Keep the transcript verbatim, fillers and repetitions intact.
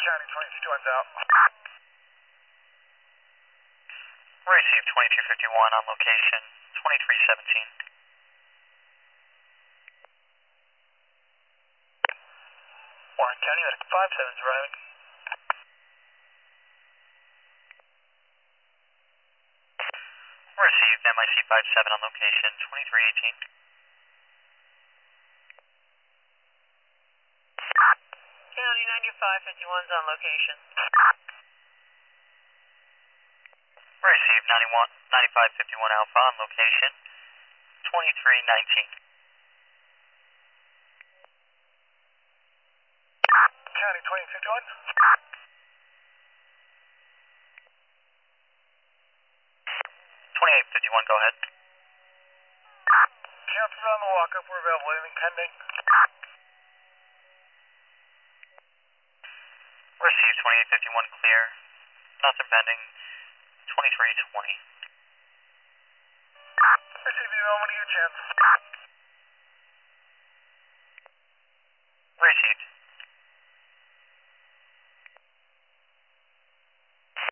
County twenty fifty-one's out. Receive twenty-two fifty-one on location, twenty-three seventeen. Warren County, medic five seven's arriving. Received M I C five seven on location, twenty-three eighteen. County ninety-five fifty-one's on location. Received ninety-one, ninety-five fifty-one Alpha on location, twenty-three nineteen. County twenty fifty-one. twenty-eight fifty-one, go ahead. Counselor on the walk-up, we're available. Anything pending? Received twenty-eight fifty-one, clear. Nothing pending, twenty-three twenty. Receive you, when you get a chance.